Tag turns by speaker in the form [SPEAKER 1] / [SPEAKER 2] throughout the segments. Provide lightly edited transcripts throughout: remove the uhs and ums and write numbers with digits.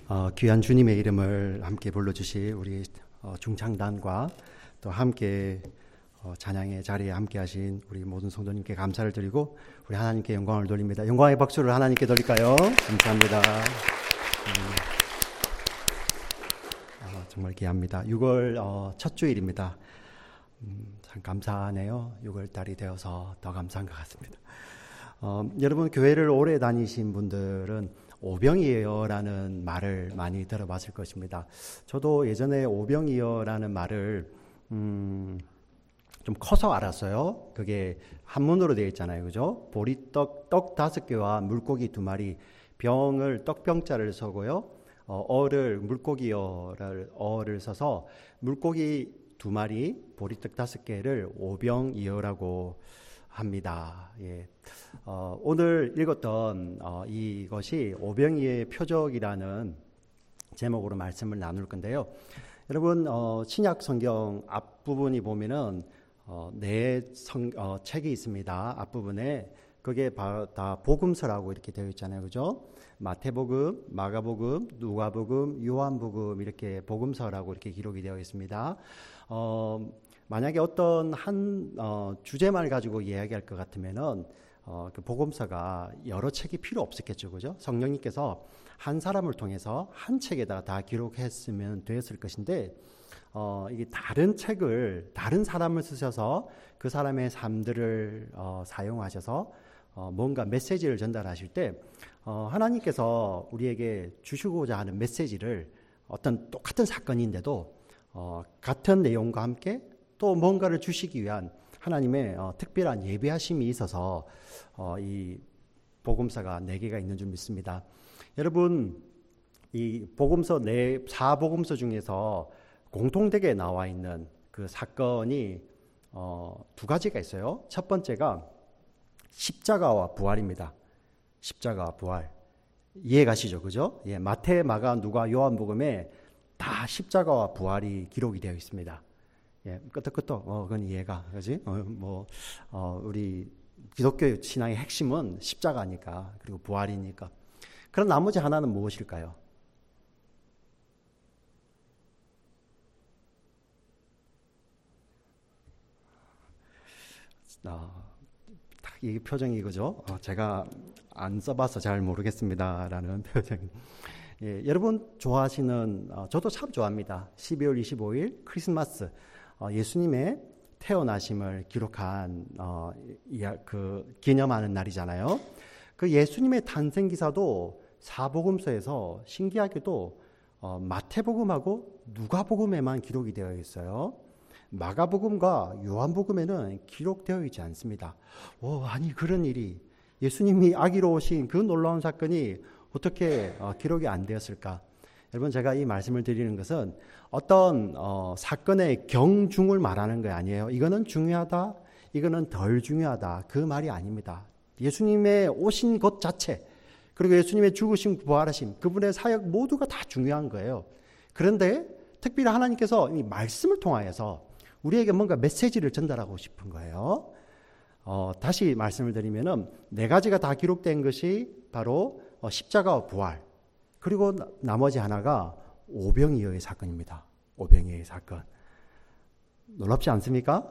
[SPEAKER 1] 귀한 주님의 이름을 함께 불러주실 우리 중창단과 또 함께 찬양의 자리에 함께 하신 우리 모든 성도님께 감사를 드리고 우리 하나님께 영광을 돌립니다. 영광의 박수를 하나님께 돌릴까요? 감사합니다. 정말 귀합니다. 6월 첫 주일입니다. 참 감사하네요. 6월 달이 되어서 더 감사한 것 같습니다. 여러분 교회를 오래 다니신 분들은 오병이어라는 말을 많이 들어봤을 것입니다. 저도 예전에 오병이어라는 말을 좀 커서 알았어요. 그게 한문으로 되어 있잖아요, 그죠? 보리떡 5개와 물고기 2마리, 병을 떡병자를 서고요. 어를 물고기어를 어를 써서 물고기 2마리, 보리떡 5개를 오병이어라고 합니다. 예. 오늘 읽었던 이것이 오병이어의 표적이라는 제목으로 말씀을 나눌 건데요. 여러분 신약 성경 앞부분이 보면은 책이 있습니다. 앞부분에 그게 다 복음서라고 이렇게 되어 있잖아요, 그죠? 마태복음, 마가복음, 누가복음, 요한복음 이렇게 복음서라고 이렇게 기록이 되어 있습니다. 만약에 어떤 한 주제만 가지고 이야기할 것 같으면은 그 복음서가 여러 책이 필요 없었겠죠, 그죠? 성령님께서 한 사람을 통해서 한 책에다가 다 기록했으면 되었을 것인데 이게 다른 책을 다른 사람을 쓰셔서 그 사람의 삶들을 사용하셔서 뭔가 메시지를 전달하실 때 하나님께서 우리에게 주시고자 하는 메시지를 어떤 똑같은 사건인데도 같은 내용과 함께 또 뭔가를 주시기 위한 하나님의 특별한 예비하심이 있어서 이 복음서가 4개가 있는 줄 믿습니다. 여러분 이 복음서 4복음서 중에서 공통되게 나와 있는 그 사건이 2가지가 있어요. 첫 번째가 십자가와 부활입니다. 십자가와 부활. 이해가시죠? 그죠? 예, 마태, 마가, 누가, 요한복음에 다 십자가와 부활이 기록이 되어 있습니다. 예, 끄떡끄떡, 그건 이해가, 그지? 우리 기독교 신앙의 핵심은 십자가니까, 그리고 부활이니까. 그럼 나머지 하나는 무엇일까요? 이 표정이 그죠? 제가 안 써봐서 잘 모르겠습니다라는 표정. 예, 여러분 좋아하시는 저도 참 좋아합니다. 12월 25일 크리스마스 예수님의 태어나심을 기록한 그 기념하는 날이잖아요. 그 예수님의 탄생 기사도 사복음서에서 신기하게도 마태복음하고 누가복음에만 기록이 되어 있어요. 마가복음과 요한복음에는 기록되어 있지 않습니다. 아니 그런 일이 예수님이 아기로 오신 그 놀라운 사건이 어떻게 기록이 안 되었을까? 여러분 제가 이 말씀을 드리는 것은 어떤 사건의 경중을 말하는 게 아니에요. 이거는 중요하다, 이거는 덜 중요하다 그 말이 아닙니다. 예수님의 오신 것 자체 그리고 예수님의 죽으심 부활하심 그분의 사역 모두가 다 중요한 거예요. 그런데 특별히 하나님께서 이 말씀을 통하여서 우리에게 뭔가 메시지를 전달하고 싶은 거예요. 다시 말씀을 드리면은 4가지가 다 기록된 것이 바로 십자가와 부활 그리고 나머지 하나가 오병이어의 사건입니다. 오병이어의 사건. 놀랍지 않습니까?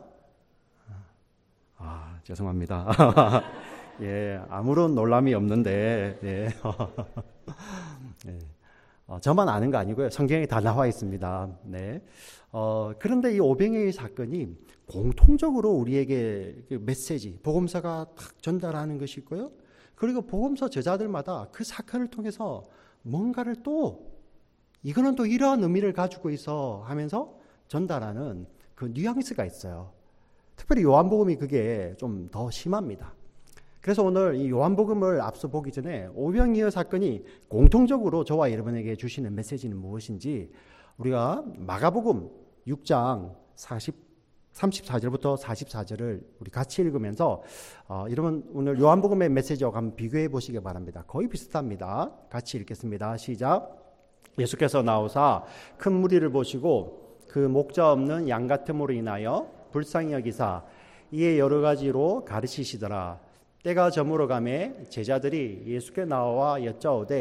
[SPEAKER 1] 죄송합니다. 예, 아무런 놀람이 없는데 예. 예. 저만 아는 거 아니고요. 성경에 다 나와 있습니다. 네. 그런데 이 오병이어의 사건이 공통적으로 우리에게 그 메시지, 복음서가 딱 전달하는 것이 있고요. 그리고 복음서 저자들마다 그 사건을 통해서 뭔가를 또 이거는 또 이러한 의미를 가지고 있어 하면서 전달하는 그 뉘앙스가 있어요. 특별히 요한복음이 그게 좀 더 심합니다. 그래서 오늘 이 요한복음을 앞서 보기 전에 오병이어 사건이 공통적으로 저와 여러분에게 주시는 메시지는 무엇인지 우리가 마가복음 6장 34절부터 44절을 우리 같이 읽으면서 여러분 오늘 요한복음의 메시지와 한번 비교해 보시기 바랍니다. 거의 비슷합니다. 같이 읽겠습니다. 시작. 예수께서 나오사 큰 무리를 보시고 그 목자 없는 양 같음으로 인하여 불쌍히 여기사 이에 여러 가지로 가르치시더라. 때가 저물어 가매 제자들이 예수께 나와 여짜오되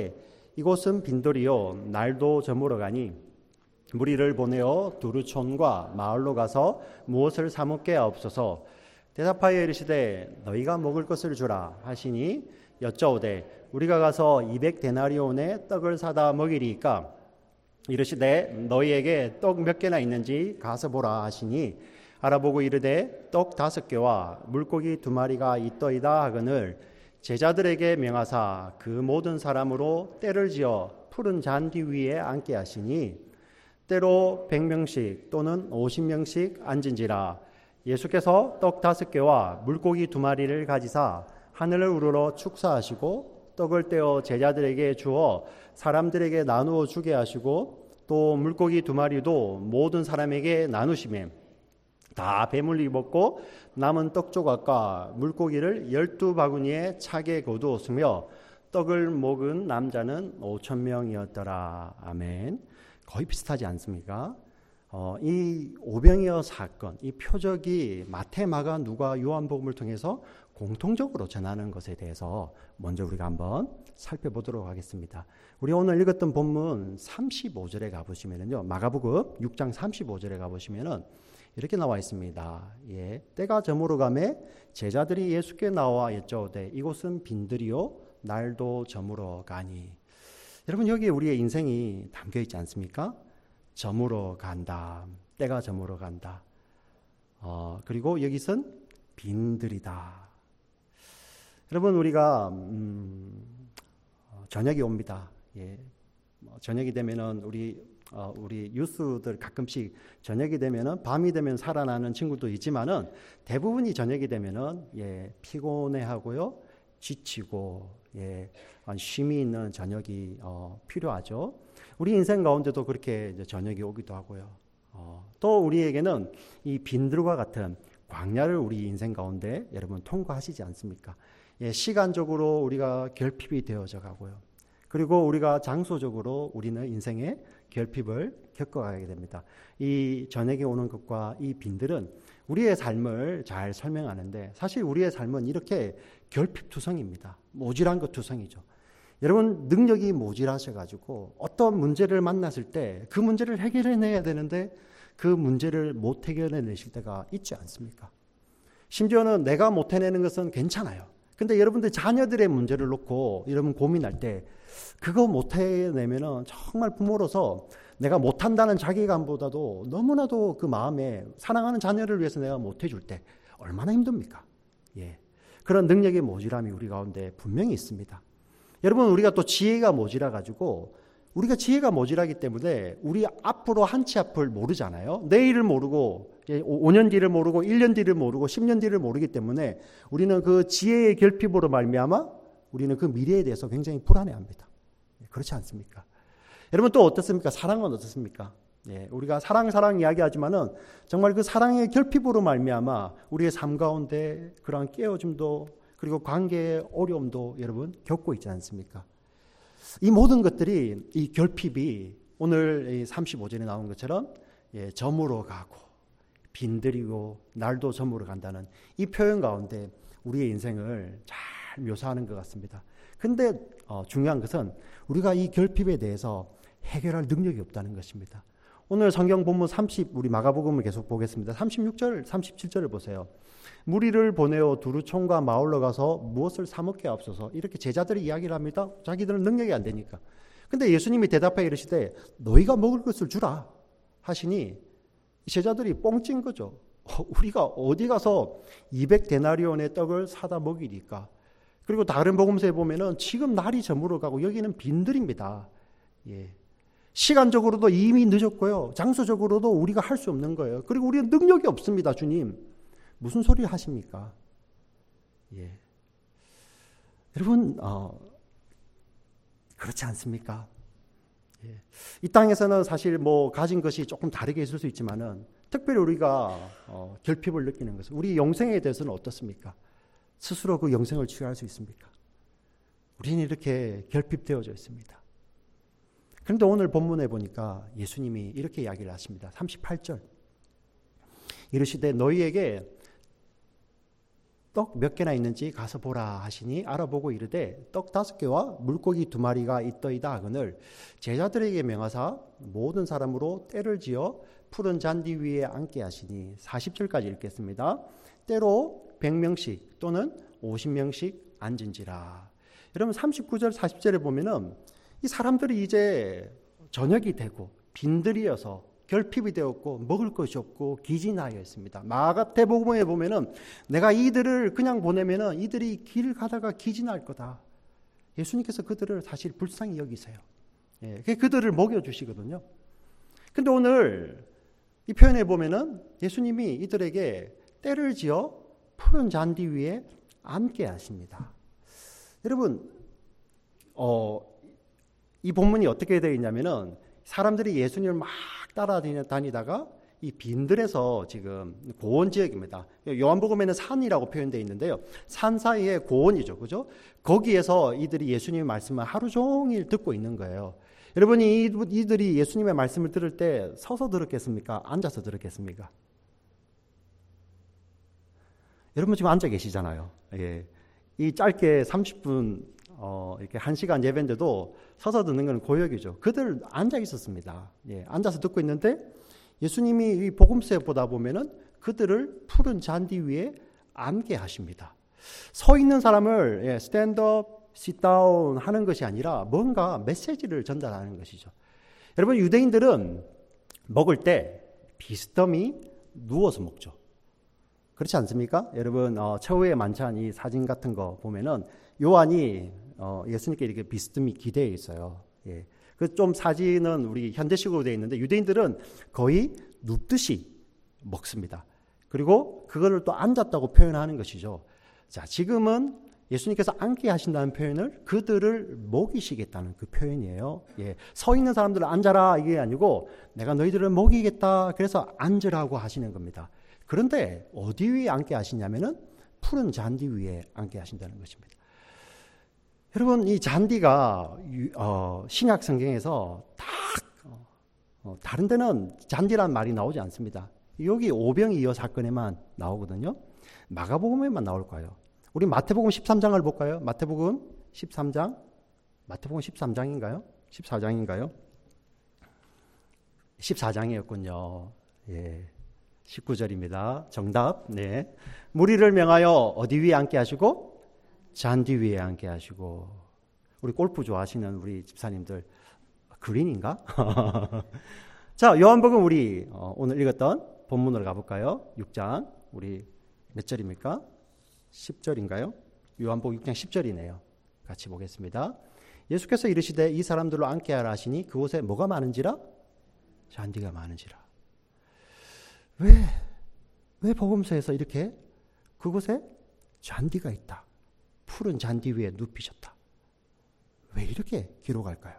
[SPEAKER 1] 이곳은 빈들이요 날도 저물어 가니 무리를 보내어 두루촌과 마을로 가서 무엇을 사 먹게 하옵소서. 대답하여 이르시되 너희가 먹을 것을 주라 하시니 여짜오되 우리가 가서 200데나리온의 떡을 사다 먹이리이까. 이르시되 너희에게 떡 몇 개나 있는지 가서 보라 하시니 알아보고 이르되 떡 5개와 물고기 2마리가 있더이다 하거늘 제자들에게 명하사 그 모든 사람으로 때를 지어 푸른 잔디 위에 앉게 하시니 때로 100명씩 또는 50명씩 앉은지라. 예수께서 떡 5개와 물고기 2마리를 가지사 하늘을 우러러 축사하시고 떡을 떼어 제자들에게 주어 사람들에게 나누어 주게 하시고 또 물고기 2마리도 모든 사람에게 나누시매 다 배물리 먹고 남은 떡 조각과 물고기를 12바구니에 차게 거두었으며 떡을 먹은 남자는 5,000명이었더라. 아멘. 거의 비슷하지 않습니까? 이 오병이어 사건, 이 표적이 마태, 마가, 누가, 요한복음을 통해서 공통적으로 전하는 것에 대해서 먼저 우리가 한번 살펴보도록 하겠습니다. 우리 오늘 읽었던 본문 35절에 가보시면요, 마가복음 6장 35절에 가보시면은 이렇게 나와 있습니다. 예, 때가 저물어 가매 제자들이 예수께 나와 여짜오되 이곳은 빈들이요 날도 저물어 가니. 여러분, 여기에 우리의 인생이 담겨 있지 않습니까? 저물어 간다. 때가 저물어 간다. 그리고 여기선 빈들이다. 여러분, 우리가 저녁이 옵니다. 예, 저녁이 되면은 우리 유스들 가끔씩 저녁이 되면은 밤이 되면 살아나는 친구도 있지만은 대부분이 저녁이 되면은 피곤해하고요, 지치고 쉼이 있는 저녁이 필요하죠. 우리 인생 가운데도 그렇게 이제 저녁이 오기도 하고요. 또 우리에게는 이 빈들과 같은 광야를 우리 인생 가운데 여러분 통과하시지 않습니까? 시간적으로 우리가 결핍이 되어져 가고요. 그리고 우리가 장소적으로 우리는 인생의 결핍을 겪어가게 됩니다. 이 저녁에 오는 것과 이 빈들은 우리의 삶을 잘 설명하는데 사실 우리의 삶은 이렇게 결핍투성입니다. 모질한 것 투성이죠. 여러분, 능력이 모질하셔가지고 어떤 문제를 만났을 때 그 문제를 해결해내야 되는데 그 문제를 못 해결해내실 때가 있지 않습니까? 심지어는 내가 못 해내는 것은 괜찮아요. 근데 여러분들 자녀들의 문제를 놓고 여러분 고민할 때 그거 못 해내면은 정말 부모로서 내가 못한다는 자괴감보다도 너무나도 그 마음에 사랑하는 자녀를 위해서 내가 못 해줄 때 얼마나 힘듭니까? 그런 능력의 모질함이 우리 가운데 분명히 있습니다. 여러분, 우리가 또 지혜가 모질해가지고 우리가 지혜가 모질하기 때문에 우리 앞으로 한 치 앞을 모르잖아요. 내일을 모르고 5년 뒤를 모르고 1년 뒤를 모르고 10년 뒤를 모르기 때문에 우리는 그 지혜의 결핍으로 말미암아 우리는 그 미래에 대해서 굉장히 불안해합니다. 그렇지 않습니까? 여러분, 또 어떻습니까? 사랑은 어떻습니까? 우리가 사랑 이야기하지만은 정말 그 사랑의 결핍으로 말미암아 우리의 삶 가운데 그러한 깨어짐도 그리고 관계의 어려움도 여러분 겪고 있지 않습니까? 이 모든 것들이 이 결핍이 오늘 35절에 나온 것처럼 저물어 가고 빈들이고 날도 저물어 간다는 이 표현 가운데 우리의 인생을 잘 묘사하는 것 같습니다. 근데 중요한 것은 우리가 이 결핍에 대해서 해결할 능력이 없다는 것입니다. 오늘 성경 본문 우리 마가복음을 계속 보겠습니다. 36절, 37절을 보세요. 무리를 보내어 두루촌과 마을로 가서 무엇을 사 먹게 하옵소서. 이렇게 제자들이 이야기를 합니다. 자기들은 능력이 안 되니까. 근데 예수님이 대답하여 이르시되 너희가 먹을 것을 주라 하시니 제자들이 뻥찐 거죠. 우리가 어디 가서 200데나리온의 떡을 사다 먹이리까. 그리고 다른 복음서에 보면은 지금 날이 저물어 가고 여기는 빈들입니다. 시간적으로도 이미 늦었고요. 장소적으로도 우리가 할 수 없는 거예요. 그리고 우리는 능력이 없습니다. 주님, 무슨 소리 하십니까? 여러분, 그렇지 않습니까? 이 땅에서는 사실 가진 것이 조금 다르게 있을 수 있지만은 특별히 우리가 결핍을 느끼는 것은 우리 영생에 대해서는 어떻습니까? 스스로 그 영생을 취할 수 있습니까? 우리는 이렇게 결핍되어져 있습니다. 그런데 오늘 본문에 보니까 예수님이 이렇게 이야기를 하십니다. 38절. 이르시되 너희에게 떡 몇 개나 있는지 가서 보라 하시니 알아보고 이르되 떡 5개와 물고기 2마리가 있더이다 하거늘 제자들에게 명하사 모든 사람으로 떼를 지어 푸른 잔디 위에 앉게 하시니 40절까지 읽겠습니다. 때로 100명씩 또는 50명씩 앉은지라. 여러분 39절 40절에 보면은 이 사람들이 이제 저녁이 되고 빈들이어서 결핍이 되었고 먹을 것이 없고 기진하여 있습니다. 마가복음에 보면은 내가 이들을 그냥 보내면은 이들이 길 가다가 기진할 거다. 예수님께서 그들을 사실 불쌍히 여기세요. 예, 그들을 먹여주시거든요. 근데 오늘 이 표현에 보면은 예수님이 이들에게 때를 지어 푸른 잔디 위에 앉게 하십니다. 여러분, 이 본문이 어떻게 되어 있냐면은 사람들이 예수님을 막 따라다니다가 이 빈들에서 지금 고원 지역입니다. 요한복음에는 산이라고 표현되어 있는데요. 산 사이에 고원이죠. 그죠? 거기에서 이들이 예수님의 말씀을 하루 종일 듣고 있는 거예요. 여러분이 이들이 예수님의 말씀을 들을 때 서서 들었겠습니까? 앉아서 들었겠습니까? 여러분 지금 앉아 계시잖아요. 예. 이 짧게 30분 이렇게 1시간 예배인데도 서서 듣는 건 고역이죠. 그들 앉아 있었습니다. 예. 앉아서 듣고 있는데 예수님이 이 복음서에 보다 보면은 그들을 푸른 잔디 위에 앉게 하십니다. 서 있는 사람을 스탠드업, sit-down 하는 것이 아니라 뭔가 메시지를 전달하는 것이죠. 여러분 유대인들은 먹을 때 비스듬히 누워서 먹죠. 그렇지 않습니까? 여러분 최후의 만찬 이 사진 같은 거 보면은 요한이 예수님께 이렇게 비스듬히 기대해 있어요. 예. 그 좀 사진은 우리 현대식으로 되어 있는데 유대인들은 거의 눕듯이 먹습니다. 그리고 그거를 또 앉았다고 표현하는 것이죠. 자, 지금은 예수님께서 앉게 하신다는 표현을 그들을 먹이시겠다는 그 표현이에요. 예. 서 있는 사람들을 앉아라 이게 아니고 내가 너희들을 먹이겠다 그래서 앉으라고 하시는 겁니다. 그런데 어디 위에 앉게 하시냐면은 푸른 잔디 위에 앉게 하신다는 것입니다. 여러분 이 잔디가 신약 성경에서 다른 데는 잔디란 말이 나오지 않습니다. 여기 오병이어 사건에만 나오거든요. 마가복음에만 나올 거예요. 우리 마태복음 13장을 볼까요? 마태복음 13장. 마태복음 13장인가요? 14장인가요? 14장이었군요. 예. 19절입니다. 정답. 네. 무리를 명하여 어디 위에 앉게 하시고 잔디 위에 앉게 하시고. 우리 골프 좋아하시는 우리 집사님들 그린인가? 자, 요한복음 우리 오늘 읽었던 본문으로 가볼까요? 6장 우리 몇 절입니까? 10절인가요? 요한복음 6장 10절이네요. 같이 보겠습니다. 예수께서 이르시되 이 사람들로 앉게 하라 하시니 그곳에 뭐가 많은지라? 잔디가 많은지라. 왜 복음서에서 이렇게 그곳에 잔디가 있다. 푸른 잔디 위에 눕히셨다. 왜 이렇게 기록할까요?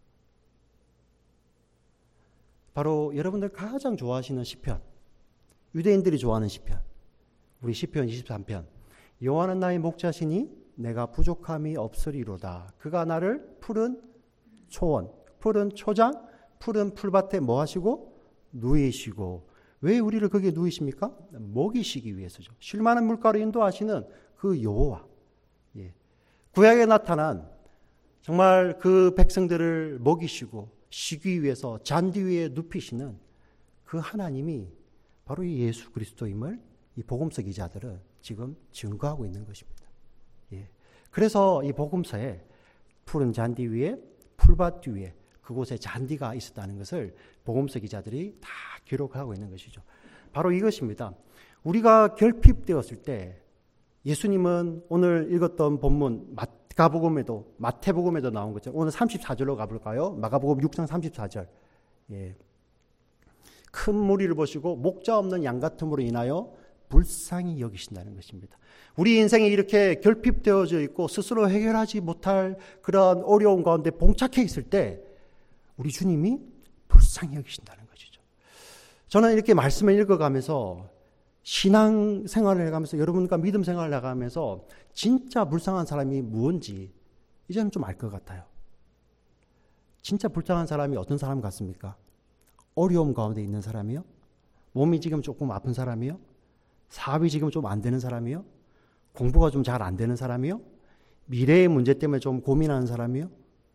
[SPEAKER 1] 바로 여러분들 가장 좋아하시는 시편, 유대인들이 좋아하는 시편, 우리 시편 23편. 여호와는 나의 목자시니 내가 부족함이 없으리로다. 그가 나를 푸른 초원, 푸른 초장, 푸른 풀밭에 뭐 하시고? 누이시고. 왜 우리를 거기에 누이십니까? 먹이시기 위해서죠. 쉴만한 물가로 인도하시는 그 여호와. 예. 구약에 나타난 정말 그 백성들을 먹이시고 쉬기 위해서 잔디 위에 눕히시는 그 하나님이 바로 이 예수 그리스도임을 이 복음서 기자들은 지금 증거하고 있는 것입니다. 예. 그래서 이 복음서에 푸른 잔디 위에 풀밭 위에 그곳에 잔디가 있었다는 것을 복음서 기자들이 다 기록하고 있는 것이죠. 바로 이것입니다. 우리가 결핍되었을 때 예수님은 오늘 읽었던 본문 마태복음에도 나온 것처럼 오늘 34절로 가볼까요? 마가복음 6장 34절. 예. 큰 무리를 보시고 목자 없는 양 같음으로 인하여 불쌍히 여기신다는 것입니다. 우리 인생이 이렇게 결핍되어져 있고 스스로 해결하지 못할 그런 어려운 가운데 봉착해 있을 때 우리 주님이 불쌍히 여기신다는 것이죠. 저는 이렇게 말씀을 읽어가면서 신앙 생활을 해가면서 여러분과 믿음 생활을 해가면서 진짜 불쌍한 사람이 무엇인지 이제는 좀 알 것 같아요. 진짜 불쌍한 사람이 어떤 사람 같습니까? 어려움 가운데 있는 사람이요? 몸이 지금 조금 아픈 사람이요? 사업이 지금 좀 안 되는 사람이요? 공부가 좀 잘 안 되는 사람이요? 미래의 문제 때문에 좀 고민하는 사람이요?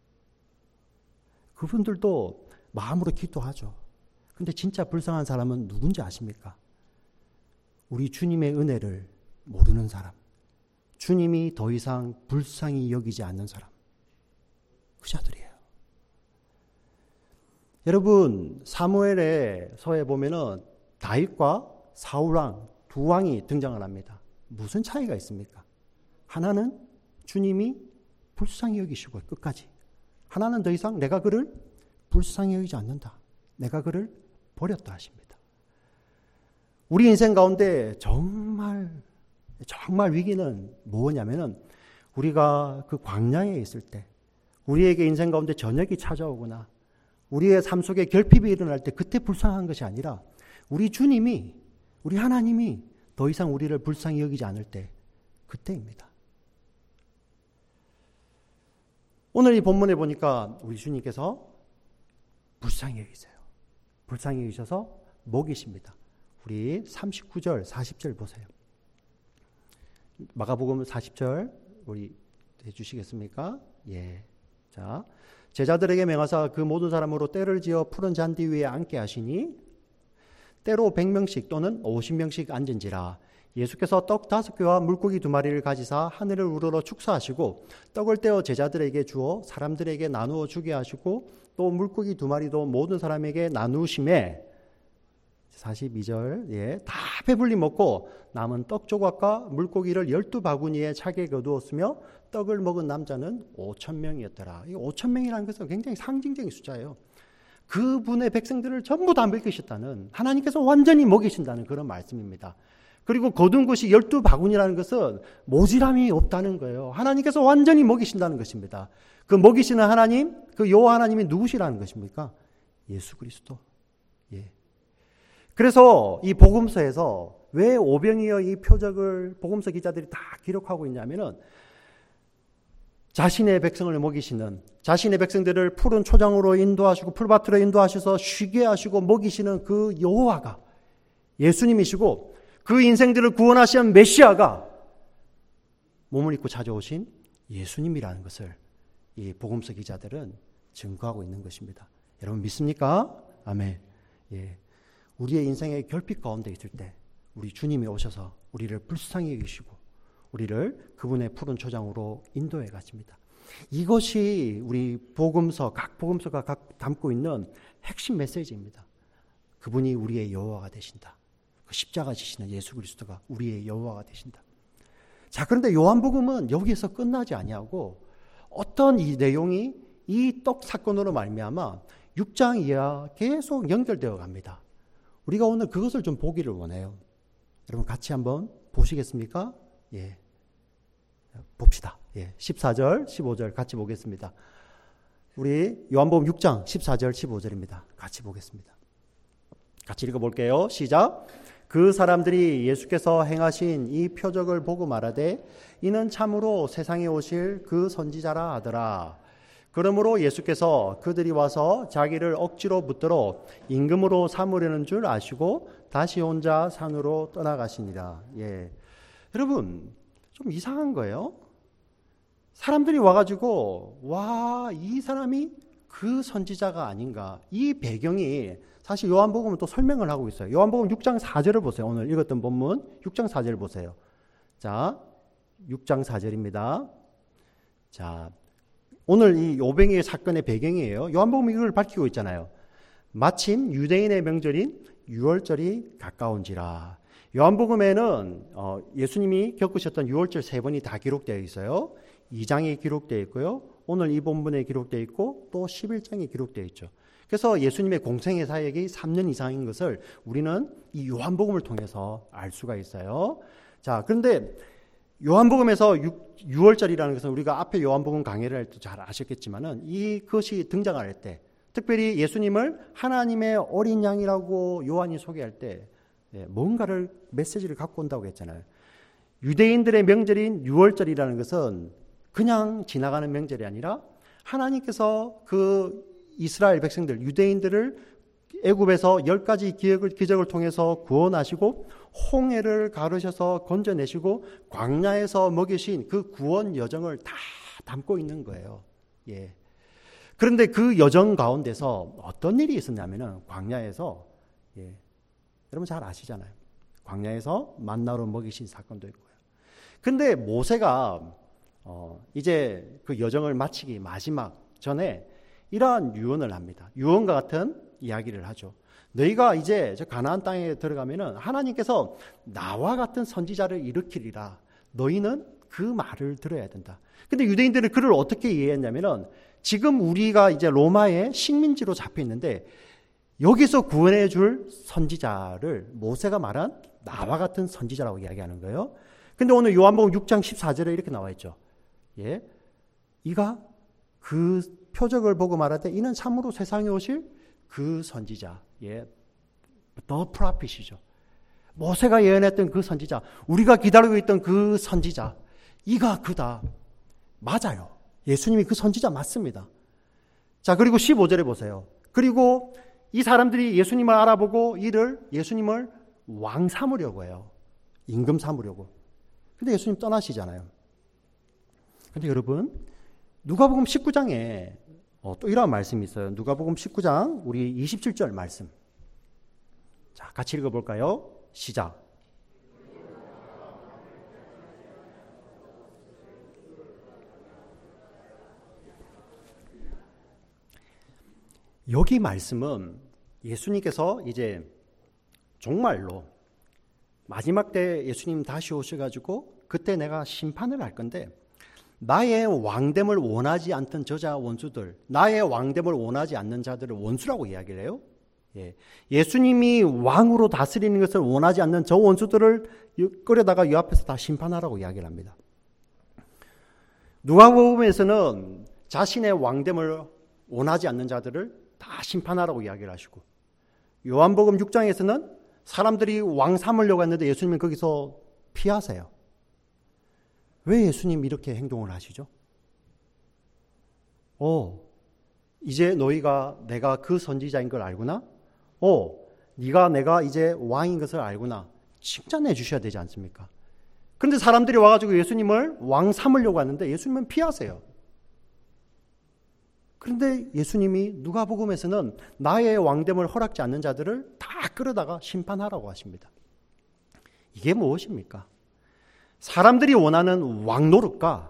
[SPEAKER 1] 그분들도 마음으로 기도하죠. 근데 진짜 불쌍한 사람은 누군지 아십니까? 우리 주님의 은혜를 모르는 사람. 주님이 더 이상 불쌍히 여기지 않는 사람. 그 자들이에요. 여러분, 사무엘서에 보면은 다윗과 사울왕 두 왕이 등장을 합니다. 무슨 차이가 있습니까? 하나는 주님이 불쌍히 여기시고 끝까지. 하나는 더 이상 내가 그를 불쌍히 여기지 않는다. 내가 그를 버렸다 하십니다. 우리 인생 가운데 정말 위기는 뭐냐면은 우리가 그 광야에 있을 때, 우리에게 인생 가운데 저녁이 찾아오거나 우리의 삶 속에 결핍이 일어날 때 그때 불쌍한 것이 아니라 우리 주님이, 우리 하나님이 더 이상 우리를 불쌍히 여기지 않을 때 그때입니다. 오늘 이 본문에 보니까 우리 주님께서 불쌍히 여기세요. 불쌍히 여기셔서 먹이십니다. 우리 39절, 40절 보세요. 마가복음 40절 우리 해주시겠습니까? 예. 자, 제자들에게 명하사 그 모든 사람으로 떼를 지어 푸른 잔디 위에 앉게 하시니 때로 100명씩 또는 50명씩 앉은지라. 예수께서 떡 5개와 물고기 2마리를 가지사 하늘을 우러러 축사하시고 떡을 떼어 제자들에게 주어 사람들에게 나누어 주게 하시고 또 물고기 2마리도 모든 사람에게 나누심에 42절 예, 다 배불리 먹고 남은 떡 조각과 물고기를 12바구니에 차게 거두었으며 떡을 먹은 남자는 5,000명이었더라. 이 5,000명이라는 것은 굉장히 상징적인 숫자예요. 그분의 백성들을 전부 다 먹이셨다는, 하나님께서 완전히 먹이신다는 그런 말씀입니다. 그리고 거둔 것이 12바구니라는 것은 모질함이 없다는 거예요. 하나님께서 완전히 먹이신다는 것입니다. 그 먹이시는 하나님, 그 여호와 하나님이 누구시라는 것입니까? 예수 그리스도. 예. 그래서 이 복음서에서 왜 오병이어 이 표적을 복음서 기자들이 다 기록하고 있냐면은 자신의 백성을 먹이시는, 자신의 백성들을 푸른 초장으로 인도하시고 풀밭으로 인도하셔서 쉬게 하시고 먹이시는 그 여호와가 예수님이시고 그 인생들을 구원하시는 메시아가 몸을 입고 찾아오신 예수님이라는 것을 이 복음서 기자들은 증거하고 있는 것입니다. 여러분 믿습니까? 아멘. 예. 우리의 인생의 결핍 가운데 있을 때 우리 주님이 오셔서 우리를 불쌍히 여기시고 우리를 그분의 푸른 초장으로 인도해 가십니다. 이것이 우리 복음서, 각 복음서가 각 담고 있는 핵심 메시지입니다. 그분이 우리의 여호와가 되신다. 그 십자가 지시는 예수 그리스도가 우리의 여호와가 되신다. 자, 그런데 요한복음은 여기에서 끝나지 아니하고 어떤 이 내용이 이 떡 사건으로 말미암아 6장 이하 계속 연결되어 갑니다. 우리가 오늘 그것을 좀 보기를 원해요. 여러분 같이 한번 보시겠습니까? 예. 봅시다. 예. 14절, 15절 같이 보겠습니다. 우리 요한복음 6장 14절, 15절입니다. 같이 보겠습니다. 같이 읽어볼게요. 시작. 그 사람들이 예수께서 행하신 이 표적을 보고 말하되 이는 참으로 세상에 오실 그 선지자라 하더라. 그러므로 예수께서 그들이 와서 자기를 억지로 붙들어 임금으로 삼으려는 줄 아시고 다시 혼자 산으로 떠나가시니라. 예. 여러분 좀 이상한 거예요. 사람들이 와가지고 와, 이 사람이 그 선지자가 아닌가. 이 배경이 사실 요한복음은 또 설명을 하고 있어요. 요한복음 6장 4절을 보세요. 오늘 읽었던 본문 6장 4절 보세요. 자, 6장 4절입니다. 자, 오늘 이 오병이어 사건의 배경이에요. 요한복음이 이걸 밝히고 있잖아요. 마침 유대인의 명절인 유월절이 가까운지라. 요한복음에는 예수님이 겪으셨던 유월절 3번이 다 기록되어 있어요. 2장에 기록되어 있고요. 오늘 이 본문에 기록되어 있고 또 11장에 기록되어 있죠. 그래서 예수님의 공생의 사역이 3년 이상인 것을 우리는 이 요한복음을 통해서 알 수가 있어요. 자, 그런데 요한복음에서 6월절이라는 것은 우리가 앞에 요한복음 강해를 할 때 잘 아셨겠지만은 이것이 등장할 때, 특별히 예수님을 하나님의 어린 양이라고 요한이 소개할 때 뭔가를 메시지를 갖고 온다고 했잖아요. 유대인들의 명절인 6월절이라는 것은 그냥 지나가는 명절이 아니라 하나님께서 그 이스라엘 백성들, 유대인들을 애굽에서 10가지 기적을 통해서 구원하시고 홍해를 가르셔서 건져내시고 광야에서 먹이신 그 구원 여정을 다 담고 있는 거예요. 예. 그런데 그 여정 가운데서 어떤 일이 있었냐면은 광야에서 여러분 잘 아시잖아요. 광야에서 만나로 먹이신 사건도 있고요. 근데 모세가 이제 그 여정을 마치기 마지막 전에 이러한 유언을 합니다. 유언과 같은 이야기를 하죠. 너희가 이제 저 가나안 땅에 들어가면은 하나님께서 나와 같은 선지자를 일으키리라. 너희는 그 말을 들어야 된다. 근데 유대인들은 그를 어떻게 이해했냐면은 지금 우리가 이제 로마의 식민지로 잡혀 있는데 여기서 구원해 줄 선지자를 모세가 말한 나와 같은 선지자라고 이야기하는 거예요. 근데 오늘 요한복음 6장 14절에 이렇게 나와 있죠. 예. 이가 그 표적을 보고 말하되 이는 참으로 세상에 오실 그 선지자. 예. 더 프라핏이죠. 모세가 예언했던 그 선지자, 우리가 기다리고 있던 그 선지자, 이가 그다. 맞아요. 예수님이 그 선지자 맞습니다. 자, 그리고 15절에 보세요. 그리고 이 사람들이 예수님을 알아보고 예수님을 왕 삼으려고 해요. 임금 삼으려고. 근데 예수님 떠나시잖아요. 근데 여러분, 누가복음 19장에 또 이런 말씀이 있어요. 누가복음 19장 우리 27절 말씀. 자, 같이 읽어볼까요? 시작. 여기 말씀은 예수님께서 이제 정말로 마지막 때 예수님 다시 오셔가지고 그때 내가 심판을 할 건데 나의 왕됨을 원하지 않던 저자 원수들, 나의 왕됨을 원하지 않는 자들을 원수라고 이야기를 해요. 예수님이 왕으로 다스리는 것을 원하지 않는 저 원수들을 끌어다가 이 앞에서 다 심판하라고 이야기를 합니다. 누가복음에서는 자신의 왕됨을 원하지 않는 자들을 다 심판하라고 이야기를 하시고, 요한복음 6장에서는 사람들이 왕 삼으려고 했는데 예수님은 거기서 피하세요. 왜 예수님 이렇게 행동을 하시죠? 이제 너희가 내가 그 선지자인 걸 알구나? 네가 내가 이제 왕인 것을 알구나. 칭찬해 주셔야 되지 않습니까? 그런데 사람들이 와가지고 예수님을 왕 삼으려고 하는데 예수님은 피하세요. 그런데 예수님이 누가복음에서는 나의 왕됨을 허락지 않는 자들을 다 끌어다가 심판하라고 하십니다. 이게 무엇입니까? 사람들이 원하는 왕노릇과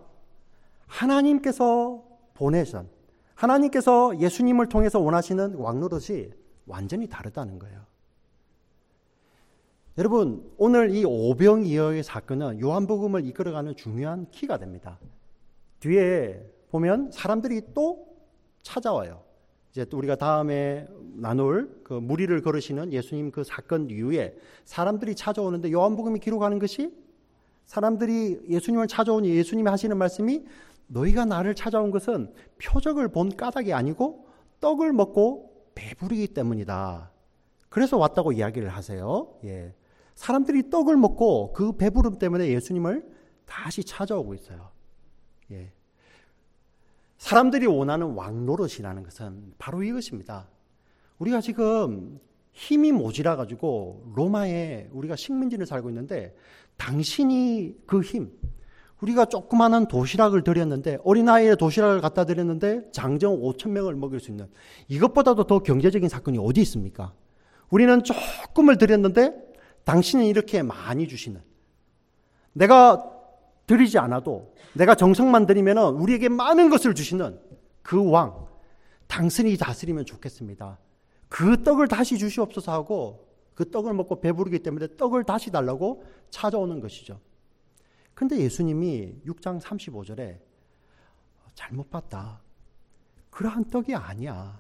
[SPEAKER 1] 하나님께서 보내신, 하나님께서 예수님을 통해서 원하시는 왕노릇이 완전히 다르다는 거예요. 여러분, 오늘 이 오병이어의 사건은 요한복음을 이끌어가는 중요한 키가 됩니다. 뒤에 보면 사람들이 또 찾아와요. 이제 또 우리가 다음에 나눌 그 무리를 걸으시는 예수님 그 사건 이후에 사람들이 찾아오는데 요한복음이 기록하는 것이 사람들이 예수님을 찾아오니 예수님이 하시는 말씀이 너희가 나를 찾아온 것은 표적을 본 까닭이 아니고 떡을 먹고 배부르기 때문이다. 그래서 왔다고 이야기를 하세요. 예. 사람들이 떡을 먹고 그 배부름 때문에 예수님을 다시 찾아오고 있어요. 예. 사람들이 원하는 왕노릇이라는 것은 바로 이것입니다. 우리가 지금 힘이 모자라 가지고 로마에 우리가 식민지를 살고 있는데 당신이 그 힘, 우리가 조그마한 도시락을 드렸는데 어린아이의 도시락을 갖다 드렸는데 장정 5,000명을 먹일 수 있는 이것보다도 더 경제적인 사건이 어디 있습니까? 우리는 조금을 드렸는데 당신은 이렇게 많이 주시는, 내가 드리지 않아도 내가 정성만 드리면 우리에게 많은 것을 주시는 그 왕, 당신이 다스리면 좋겠습니다. 그 떡을 다시 주시옵소서 하고 그 떡을 먹고 배부르기 때문에 떡을 다시 달라고 찾아오는 것이죠. 근데 예수님이 6장 35절에 잘못 봤다. 그러한 떡이 아니야.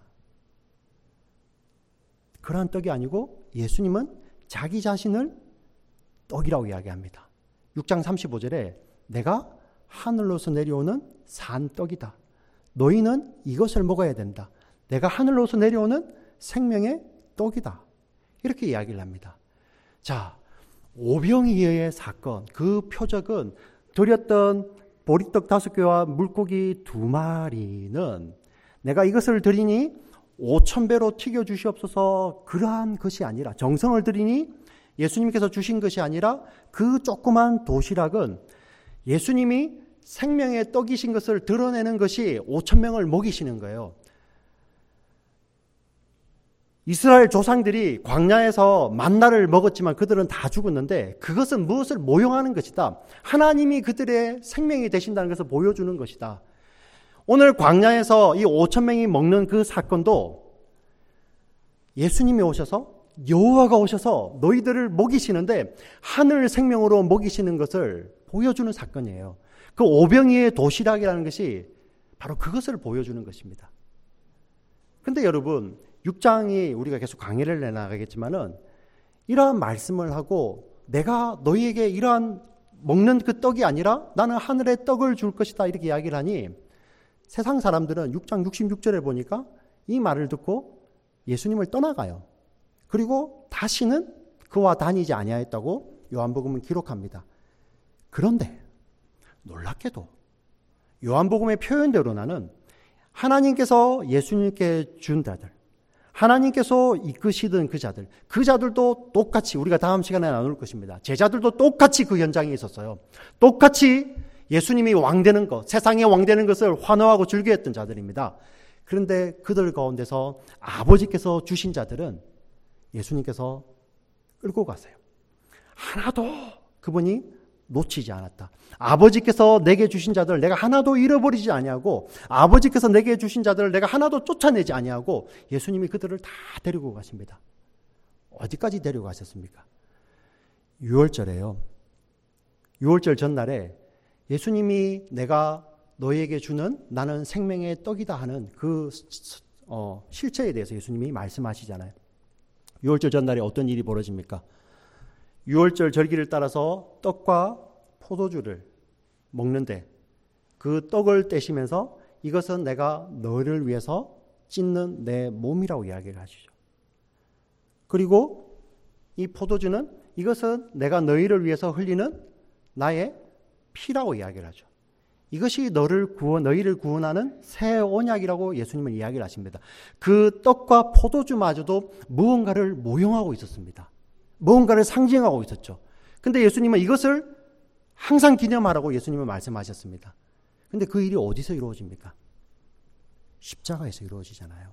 [SPEAKER 1] 그러한 떡이 아니고 예수님은 자기 자신을 떡이라고 이야기합니다. 6장 35절에 내가 하늘로서 내려오는 산떡이다. 너희는 이것을 먹어야 된다. 내가 하늘로서 내려오는 생명의 떡이다. 이렇게 이야기를 합니다. 자, 오병이어의 사건, 그 표적은 드렸던 보리떡 5개와 물고기 2마리는 내가 이것을 드리니 5,000배로 튀겨 주시옵소서, 그러한 것이 아니라, 정성을 들이니 예수님께서 주신 것이 아니라 그 조그만 도시락은 예수님이 생명의 떡이신 것을 드러내는 것이 5,000명을 먹이시는 거예요. 이스라엘 조상들이 광야에서 만나를 먹었지만 그들은 다 죽었는데 그것은 무엇을 모형하는 것이다. 하나님이 그들의 생명이 되신다는 것을 보여주는 것이다. 오늘 광야에서 이 5,000명이 먹는 그 사건도 예수님이 오셔서, 여호와가 오셔서 너희들을 먹이시는데 하늘 생명으로 먹이시는 것을 보여주는 사건이에요. 그 오병이의 도시락이라는 것이 바로 그것을 보여주는 것입니다. 근데 여러분, 6장이 우리가 계속 강의를 내나가겠지만은 이러한 말씀을 하고 내가 너희에게 이러한 먹는 그 떡이 아니라 나는 하늘의 떡을 줄 것이다 이렇게 이야기를 하니 세상 사람들은 6장 66절에 보니까 이 말을 듣고 예수님을 떠나가요. 그리고 다시는 그와 다니지 아니하였다고 요한복음은 기록합니다. 그런데 놀랍게도 요한복음의 표현대로 나는 하나님께서 예수님께 준 자들, 하나님께서 이끄시던 그 자들도 똑같이, 우리가 다음 시간에 나눌 것입니다. 제자들도 똑같이 그 현장에 있었어요. 똑같이 예수님이 왕되는 것, 세상의 왕되는 것을 환호하고 즐겨했던 자들입니다. 그런데 그들 가운데서 아버지께서 주신 자들은 예수님께서 끌고 가세요. 하나도 그분이 놓치지 않았다. 아버지께서 내게 주신 자들 내가 하나도 잃어버리지 아니하고, 아버지께서 내게 주신 자들을 내가 하나도 쫓아내지 아니하고 예수님이 그들을 다 데리고 가십니다. 어디까지 데리고 가셨습니까? 6월절에요. 6월절 전날에 예수님이 내가 너희에게 주는 나는 생명의 떡이다 하는 그 실체에 대해서 예수님이 말씀하시잖아요. 6월절 전날에 어떤 일이 벌어집니까? 6월절 절기를 따라서 떡과 포도주를 먹는데 그 떡을 떼시면서 이것은 내가 너희를 위해서 찢는 내 몸이라고 이야기를 하시죠. 그리고 이 포도주는 이것은 내가 너희를 위해서 흘리는 나의 피라고 이야기를 하죠. 이것이 너희를 구원하는 새 언약이라고 예수님은 이야기를 하십니다. 그 떡과 포도주마저도 무언가를 모형하고 있었습니다. 무언가를 상징하고 있었죠. 근데 예수님은 이것을 항상 기념하라고 예수님은 말씀하셨습니다. 근데 그 일이 어디서 이루어집니까? 십자가에서 이루어지잖아요.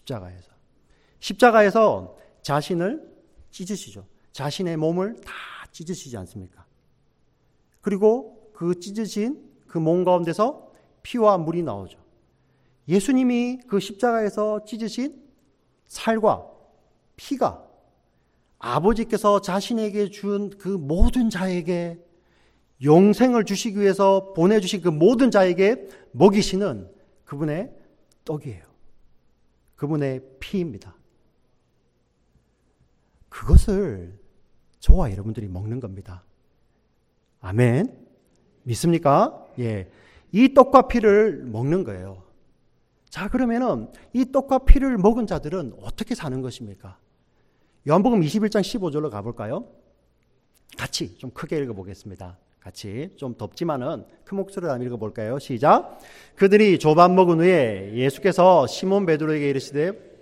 [SPEAKER 1] 십자가에서 자신을 찢으시죠. 자신의 몸을 다 찢으시지 않습니까? 그리고 그 찢으신 그 몸 가운데서 피와 물이 나오죠. 예수님이 그 십자가에서 찢으신 살과 피가 아버지께서 자신에게 준 그 모든 자에게 영생을 주시기 위해서 보내주신 그 모든 자에게 먹이시는 그분의 떡이에요. 그분의 피입니다. 그것을 저와 여러분들이 먹는 겁니다. 아멘. 믿습니까? 예. 이 떡과 피를 먹는 거예요. 자, 그러면은 이 떡과 피를 먹은 자들은 어떻게 사는 것입니까? 요한복음 21장 15절로 가볼까요? 같이 좀 크게 읽어보겠습니다. 같이 좀 덥지만은 큰 목소리로 한번 읽어볼까요? 시작. 그들이 조밥 먹은 후에 예수께서 시몬 베드로에게 이르시되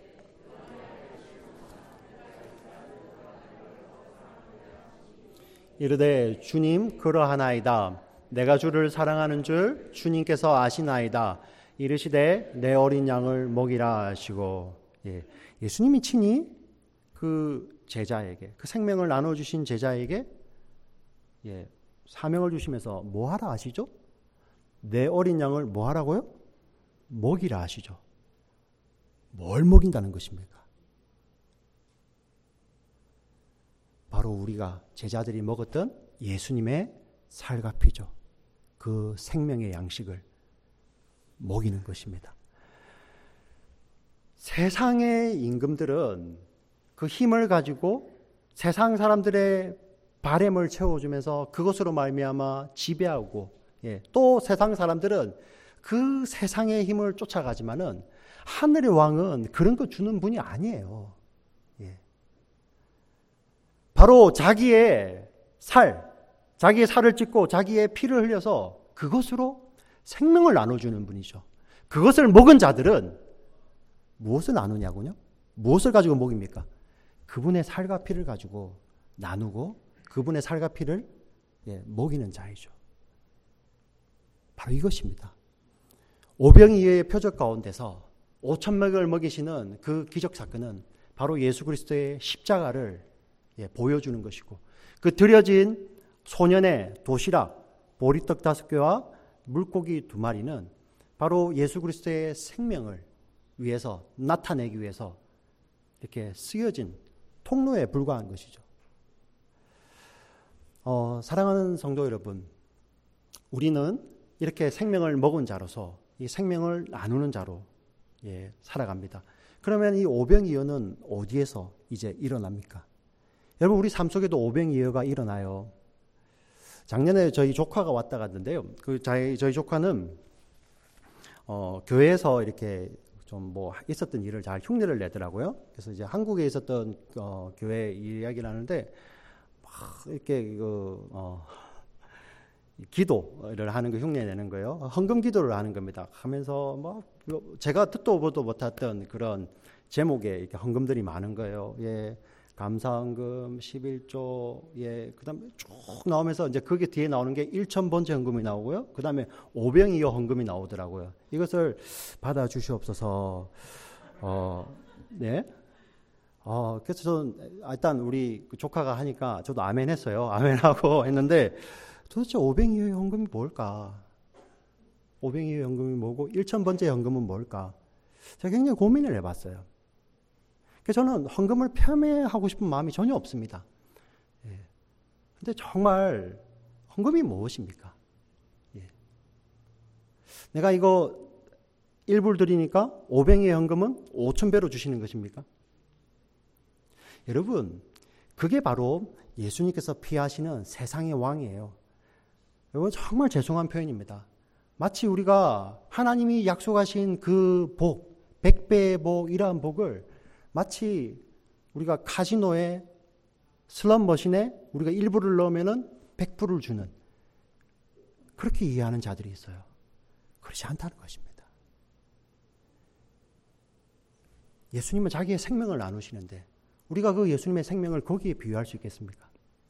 [SPEAKER 1] 이르되 주님 그러하나이다. 내가 주를 사랑하는 줄 주님께서 아시나이다. 이르시되 내 어린 양을 먹이라 하시고, 예수님이 친히 그 제자에게, 그 생명을 나눠주신 제자에게 사명을 주시면서 뭐 하라 하시죠? 내 어린 양을 뭐 하라고요? 먹이라 하시죠. 뭘 먹인다는 것입니까? 바로 우리가 제자들이 먹었던 예수님의 살과 피죠. 그 생명의 양식을 먹이는 것입니다. 세상의 임금들은 그 힘을 가지고 세상 사람들의 바램을 채워주면서 그것으로 말미암아 지배하고, 또 세상 사람들은 그 세상의 힘을 쫓아가지만은 하늘의 왕은 그런 거 주는 분이 아니에요. 바로 자기의 살을 찢고 자기의 피를 흘려서 그것으로 생명을 나눠주는 분이죠. 그것을 먹은 자들은 무엇을 나누냐고요? 무엇을 가지고 먹입니까? 그분의 살과 피를 가지고 나누고 그분의 살과 피를 먹이는 자이죠. 바로 이것입니다. 오병이어의 표적 가운데서 5,000명을 먹이시는 그 기적 사건은 바로 예수 그리스도의 십자가를 보여주는 것이고, 그 드려진 소년의 도시락, 보리떡 5개와 물고기 2마리는 바로 예수 그리스도의 생명을 위해서 나타내기 위해서 이렇게 쓰여진 통로에 불과한 것이죠. 사랑하는 성도 여러분, 우리는 이렇게 생명을 먹은 자로서 이 생명을 나누는 자로 살아갑니다. 그러면 이 오병이어는 어디에서 이제 일어납니까? 여러분, 우리 삶 속에도 오병이어가 일어나요. 작년에 저희 조카가 왔다 갔는데요. 저희 조카는 교회에서 이렇게 좀 뭐 있었던 일을 잘 흉내를 내더라고요. 그래서 이제 한국에 있었던 교회 이야기를 하는데 막 이렇게 기도를 하는 거 흉내 내는 거예요. 헌금 기도를 하는 겁니다. 하면서 뭐 제가 듣도 보도 못했던 그런 제목의 이렇게 헌금들이 많은 거예요. 감사헌금 11조, 그다음에 쭉 나오면서 이제 그게 뒤에 나오는 게 1,000번째 헌금이 나오고요. 그다음에 오병이어 헌금이 나오더라고요. 이것을 받아 주시옵소서. 그래서 저는 일단 우리 조카가 하니까 저도 아멘 했어요. 아멘하고 했는데 도대체 오병이어 헌금이 뭘까? 오병이어 헌금이 뭐고 1,000번째 헌금은 뭘까? 제가 굉장히 고민을 해봤어요. 그래서 저는 헌금을 폄훼하고 싶은 마음이 전혀 없습니다. 근데 정말 헌금이 무엇입니까? 내가 이거 1불 드리니까 오병이어 헌금은 5,000배로 주시는 것입니까? 여러분, 그게 바로 예수님께서 피하시는 세상의 왕이에요. 여러분, 정말 죄송한 표현입니다. 마치 우리가 하나님이 약속하신 그 복, 100배의 복, 이러한 복을 마치 우리가 카지노에 슬롯 머신에 우리가 1불을 넣으면은 100불을 주는, 그렇게 이해하는 자들이 있어요. 그렇지 않다는 것입니다. 예수님은 자기의 생명을 나누시는데 우리가 그 예수님의 생명을 거기에 비유할 수 있겠습니까?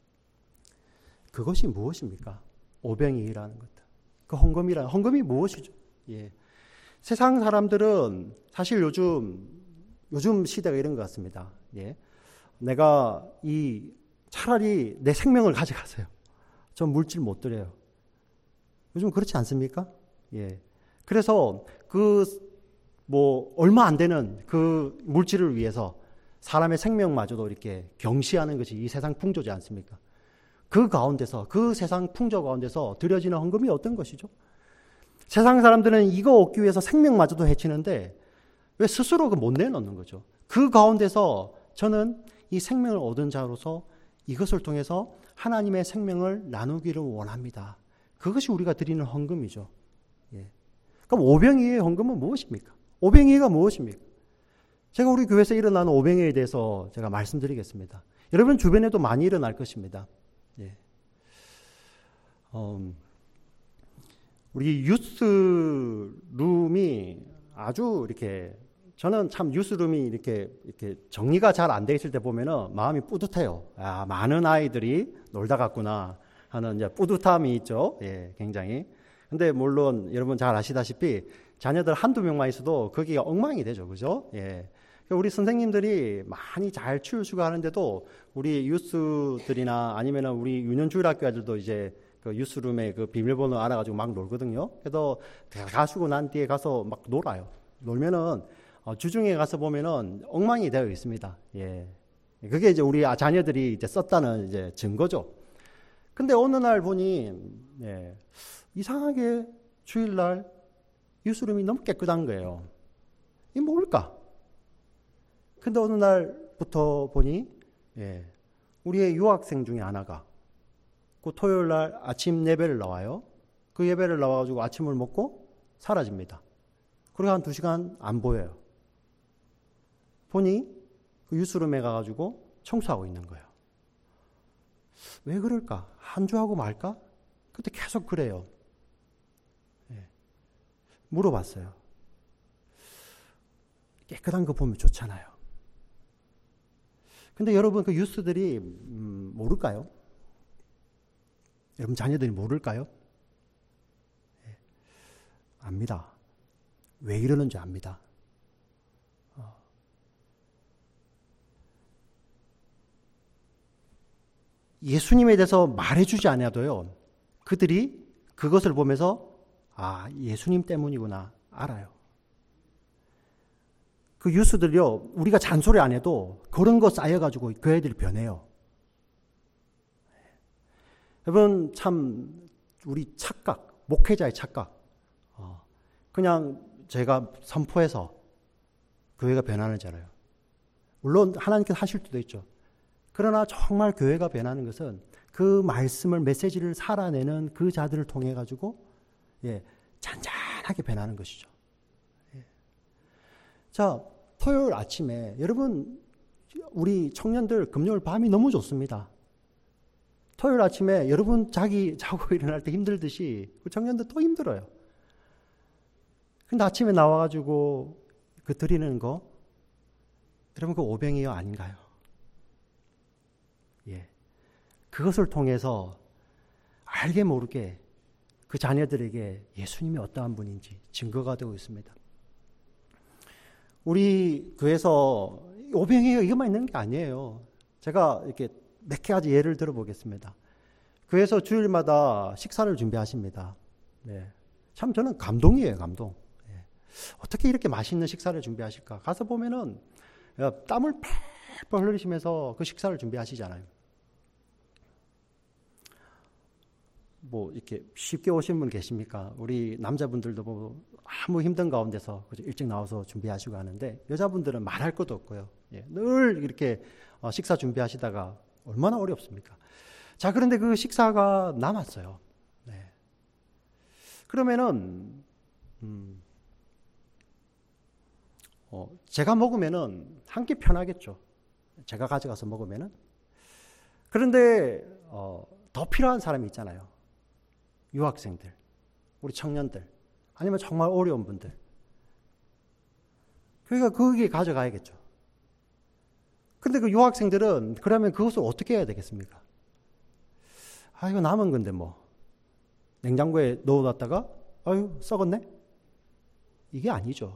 [SPEAKER 1] 그것이 무엇입니까? 오병이어라는 것. 그 헌금이 무엇이죠? 세상 사람들은 사실 요즘 시대가 이런 것 같습니다. 내가 차라리 내 생명을 가져가세요. 전 물질 못 드려요. 요즘 그렇지 않습니까? 그래서 얼마 안 되는 그 물질을 위해서 사람의 생명마저도 이렇게 경시하는 것이 이 세상 풍조지 않습니까? 그 가운데서, 그 세상 풍조 가운데서 드려지는 헌금이 어떤 것이죠? 세상 사람들은 이거 얻기 위해서 생명마저도 해치는데 왜 스스로 못 내놓는 거죠? 그 가운데서 저는 이 생명을 얻은 자로서 이것을 통해서 하나님의 생명을 나누기를 원합니다. 그것이 우리가 드리는 헌금이죠. 그럼 오병이어의 헌금은 무엇입니까? 오병이어가 무엇입니까? 제가 우리 교회에서 일어나는 오병이어에 대해서 제가 말씀드리겠습니다. 여러분 주변에도 많이 일어날 것입니다. 우리 유스룸이 아주 이렇게, 저는 참 뉴스룸이 이렇게 정리가 잘 안 돼 있을 때 보면은 마음이 뿌듯해요. 많은 아이들이 놀다 갔구나 하는 이제 뿌듯함이 있죠. 굉장히. 근데 물론 여러분 잘 아시다시피 자녀들 한두 명만 있어도 거기가 엉망이 되죠. 그죠? 우리 선생님들이 많이 잘 치우치고 하는데도 우리 유스들이나 아니면은 우리 유년주일학교 아들도 이제 그 유스룸에 그 비밀번호 알아가지고 막 놀거든요. 그래서 가시고 난 뒤에 가서 막 놀아요. 놀면은 주중에 가서 보면은 엉망이 되어 있습니다. 그게 이제 우리 자녀들이 이제 썼다는 이제 증거죠. 근데 어느 날 보니 이상하게 주일날 유스룸이 너무 깨끗한 거예요. 이게 뭘까? 근데 어느 날부터 보니 우리의 유학생 중에 하나가 그 토요일 날 아침 예배를 나와요. 그 예배를 나와가지고 아침을 먹고 사라집니다. 그리고 한 2시간 안 보여요. 보니 그 유스룸에 가가지고 청소하고 있는 거예요. 왜 그럴까? 한 주 하고 말까? 그때 계속 그래요. 물어봤어요. 깨끗한 거 보면 좋잖아요. 근데 여러분 그 유스들이 모를까요? 여러분 자녀들이 모를까요? 네. 압니다. 왜 이러는지 압니다. 예수님에 대해서 말해주지 않아도요. 그들이 그것을 보면서 아, 예수님 때문이구나 알아요. 그 유스들이요. 우리가 잔소리 안 해도 그런 거 쌓여가지고 그 애들이 변해요. 여러분 참 우리 착각, 목회자의 착각. 그냥 제가 선포해서 교회가 변하는 줄 알아요. 물론 하나님께서 하실 수도 있죠. 그러나 정말 교회가 변하는 것은 그 말씀을 메시지를 살아내는 그 자들을 통해 가지고 잔잔하게 변하는 것이죠. 자, 토요일 아침에 여러분 우리 청년들 금요일 밤이 너무 좋습니다. 토요일 아침에 여러분 자고 일어날 때 힘들듯이 그 청년들 또 힘들어요. 근데 아침에 나와가지고 그 드리는 거 여러분 그 오병이어 아닌가요? 예. 그것을 통해서 알게 모르게 그 자녀들에게 예수님이 어떠한 분인지 증거가 되고 있습니다. 우리 교회에서 오병이어 이것만 있는 게 아니에요. 제가 이렇게 몇 가지 예를 들어보겠습니다. 교회에서 주일마다 식사를 준비하십니다. 네. 참 저는 감동이에요, 감동. 네. 어떻게 이렇게 맛있는 식사를 준비하실까? 가서 보면은 땀을 펄펄 흘리시면서 그 식사를 준비하시잖아요. 뭐 이렇게 쉽게 오신 분 계십니까? 우리 남자분들도 뭐 아무 힘든 가운데서 일찍 나와서 준비하시고 하는데 여자분들은 말할 것도 없고요. 예, 늘 이렇게 식사 준비하시다가 얼마나 어렵습니까? 자, 그런데 그 식사가 남았어요. 네. 그러면은 제가 먹으면은 한 끼 편하겠죠. 제가 가져가서 먹으면은. 그런데 더 필요한 사람이 있잖아요. 유학생들, 우리 청년들, 아니면 정말 어려운 분들. 그러니까 거기에 가져가야겠죠. 근데 그 유학생들은 그러면 그것을 어떻게 해야 되겠습니까? 아, 이거 남은 건데 뭐. 냉장고에 넣어놨다가 아유, 썩었네? 이게 아니죠.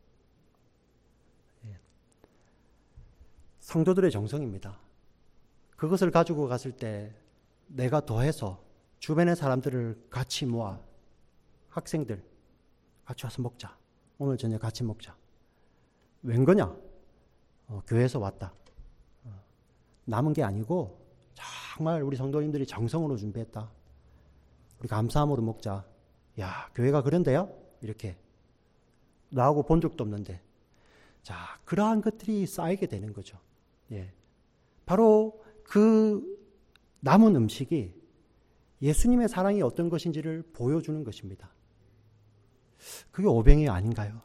[SPEAKER 1] 성도들의 정성입니다. 그것을 가지고 갔을 때 내가 더해서 주변의 사람들을 같이 모아 학생들 같이 와서 먹자. 오늘 저녁 같이 먹자. 웬 거냐? 교회에서 왔다. 남은 게 아니고 정말 우리 성도님들이 정성으로 준비했다. 우리 감사함으로 먹자. 야, 교회가 그런데요? 이렇게 나하고 본 적도 없는데. 자, 그러한 것들이 쌓이게 되는 거죠. 예. 바로 그 남은 음식이 예수님의 사랑이 어떤 것인지를 보여주는 것입니다. 그게 오병이 아닌가요?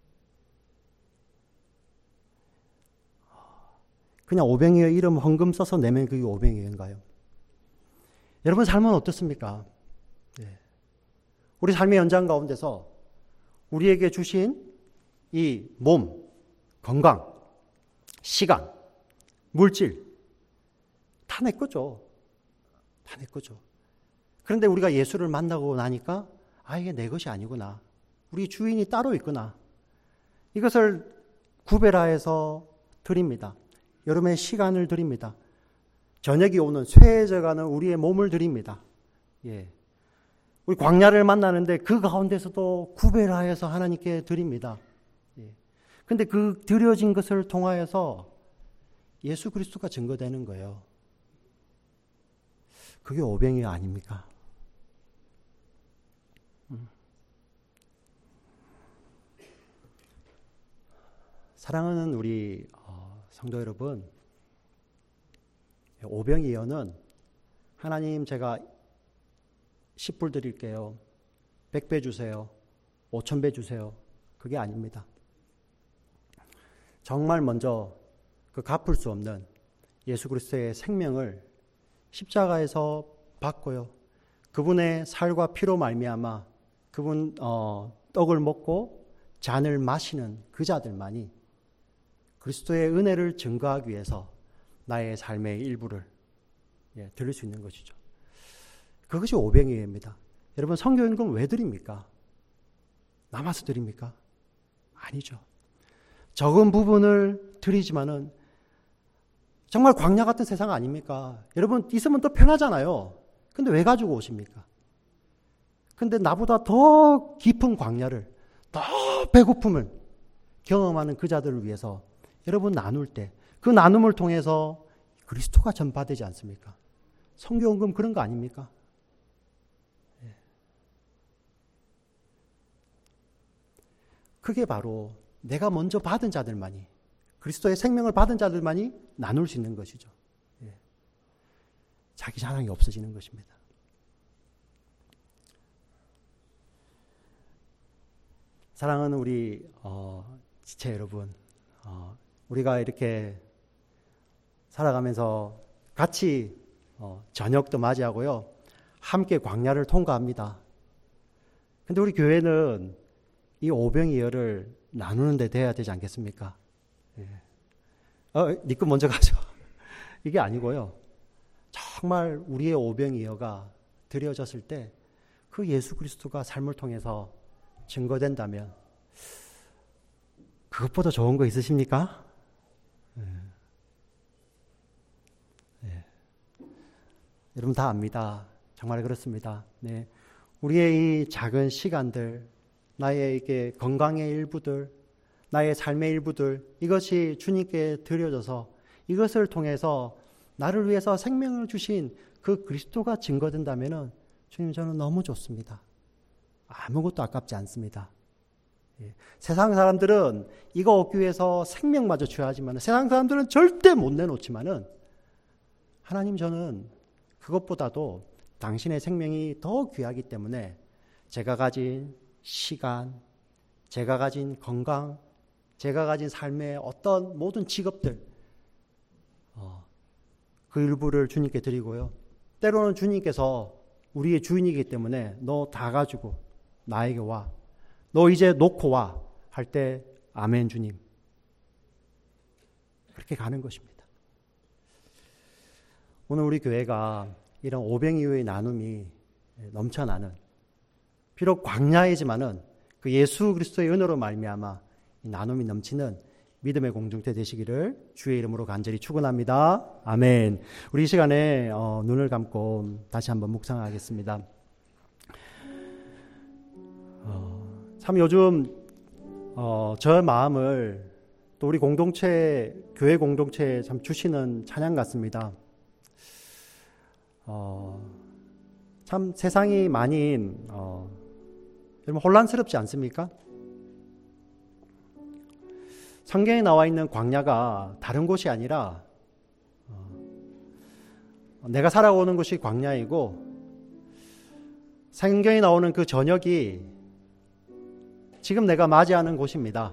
[SPEAKER 1] 그냥 오병이의 이름 헌금 써서 내면 그게 오병이인가요? 여러분 삶은 어떻습니까? 네. 우리 삶의 연장 가운데서 우리에게 주신 이 몸, 건강, 시간, 물질 다 내 거죠. 다 내 거죠. 그런데 우리가 예수를 만나고 나니까 아, 이게 내 것이 아니구나. 우리 주인이 따로 있구나. 이것을 구별하여서 드립니다. 여러분의 시간을 드립니다. 저녁이 오는 쇠해져가는 우리의 몸을 드립니다. 예. 우리 광야를 만나는데 그 가운데서도 구별하여서 하나님께 드립니다. 예. 근데 그 드려진 것을 통하여서 예수 그리스도가 증거되는 거예요. 그게 오병이 아닙니까? 사랑하는 우리 성도 여러분, 오병이어는 하나님 제가 10불 드릴게요. 100배 주세요. 5,000배 주세요. 그게 아닙니다. 정말 먼저 그 갚을 수 없는 예수 그리스도의 생명을 십자가에서 받고요. 그분의 살과 피로 말미암아 그분 떡을 먹고 잔을 마시는 그 자들만이 그리스도의 은혜를 증거하기 위해서 나의 삶의 일부를 드릴 수 있는 것이죠. 그것이 오병이어입니다. 여러분, 선교임금 왜 드립니까? 남아서 드립니까? 아니죠. 적은 부분을 드리지만은 정말 광야 같은 세상 아닙니까? 여러분, 있으면 더 편하잖아요. 근데 왜 가지고 오십니까? 근데 나보다 더 깊은 광야를, 더 배고픔을 경험하는 그 자들을 위해서 여러분 나눌 때 그 나눔을 통해서 그리스도가 전파되지 않습니까? 선교헌금 그런 거 아닙니까? 그게 바로 내가 먼저 받은 자들만이, 그리스도의 생명을 받은 자들만이 나눌 수 있는 것이죠. 자기 자랑이 없어지는 것입니다. 사랑하는 우리 지체 여러분, 우리가 이렇게 살아가면서 같이 저녁도 맞이하고요, 함께 광야를 통과합니다. 근데 우리 교회는 이 오병이어를 나누는 데 돼야 되지 않겠습니까? 니꺼 먼저 가죠. 이게 아니고요, 정말 우리의 오병이어가 드려졌을 때 그 예수 그리스도가 삶을 통해서 증거된다면 그것보다 좋은 거 있으십니까? 여러분 다 압니다. 정말 그렇습니다. 네. 우리의 이 작은 시간들, 나의 이게 건강의 일부들, 나의 삶의 일부들, 이것이 주님께 드려져서 이것을 통해서 나를 위해서 생명을 주신 그 그리스도가 증거된다면은 주님, 저는 너무 좋습니다. 아무것도 아깝지 않습니다. 세상 사람들은 이거 얻기 위해서 생명마저 취하지만, 세상 사람들은 절대 못 내놓지만은, 하나님, 저는 그것보다도 당신의 생명이 더 귀하기 때문에 제가 가진 시간, 제가 가진 건강, 제가 가진 삶의 어떤 모든 직업들, 그 일부를 주님께 드리고요. 때로는 주님께서 우리의 주인이기 때문에 너 다 가지고 나에게 와, 너 이제 놓고 와 할 때 아멘 주님, 그렇게 가는 것입니다. 오늘 우리 교회가 이런 오병이어의 나눔이 넘쳐나는, 비록 광야이지만은 그 예수 그리스도의 은혜로 말미암아 이 나눔이 넘치는 믿음의 공동체 되시기를 주의 이름으로 간절히 축원합니다. 아멘. 우리 이 시간에 눈을 감고 다시 한번 묵상하겠습니다. 참 요즘 저 마음을 또 우리 공동체, 교회 공동체에 참 주시는 찬양 같습니다. 참 세상이 많이 여러분 혼란스럽지 않습니까? 성경에 나와 있는 광야가 다른 곳이 아니라 내가 살아오는 곳이 광야이고, 성경에 나오는 그 저녁이 지금 내가 맞이하는 곳입니다.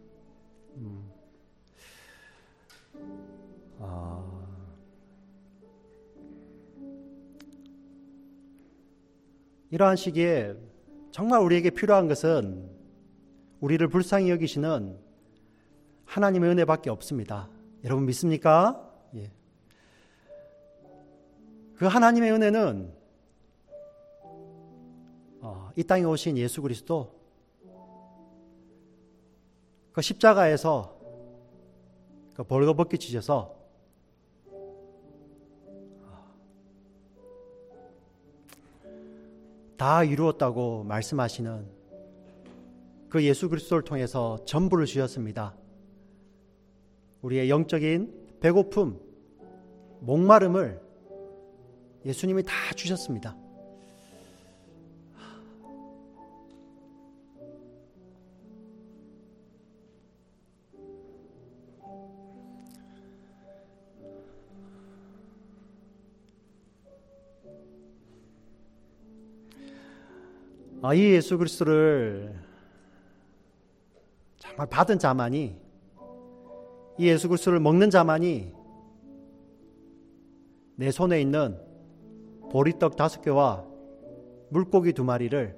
[SPEAKER 1] 이러한 시기에 정말 우리에게 필요한 것은 우리를 불쌍히 여기시는 하나님의 은혜밖에 없습니다. 여러분 믿습니까? 예. 그 하나님의 은혜는 이 땅에 오신 예수 그리스도, 그 십자가에서 그 벌거벗겨지셔서 다 이루었다고 말씀하시는 그 예수 그리스도를 통해서 전부를 주셨습니다. 우리의 영적인 배고픔, 목마름을 예수님이 다 주셨습니다. 이 예수 그리스도를 정말 받은 자만이, 이 예수 그리스도를 먹는 자만이 내 손에 있는 보리떡 5개와 물고기 2마리를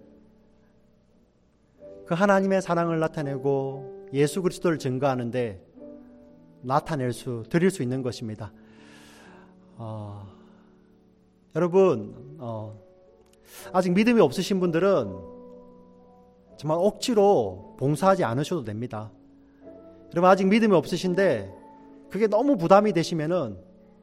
[SPEAKER 1] 그 하나님의 사랑을 나타내고 예수 그리스도를 증거하는데 드릴 수 있는 것입니다. 여러분, 아직 믿음이 없으신 분들은 정말 억지로 봉사하지 않으셔도 됩니다. 여러분, 아직 믿음이 없으신데 그게 너무 부담이 되시면은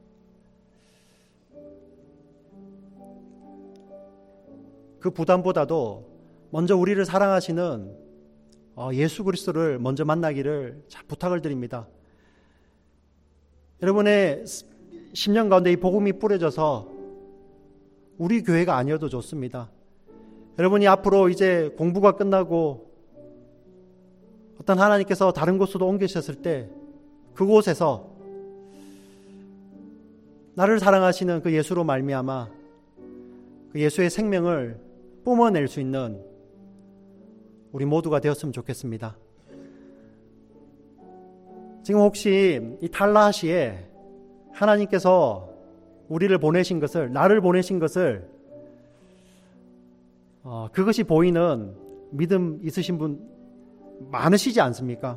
[SPEAKER 1] 그 부담보다도 먼저 우리를 사랑하시는 예수 그리스도를 먼저 만나기를 부탁을 드립니다. 여러분의 10년 가운데 이 복음이 뿌려져서 우리 교회가 아니어도 좋습니다. 여러분이 앞으로 이제 공부가 끝나고 어떤 하나님께서 다른 곳으로 옮기셨을 때 그곳에서 나를 사랑하시는 그 예수로 말미암아 그 예수의 생명을 뿜어낼 수 있는 우리 모두가 되었으면 좋겠습니다. 지금 혹시 이 탈라시에 하나님께서 우리를 보내신 것을, 나를 보내신 것을 그것이 보이는 믿음 있으신 분 많으시지 않습니까?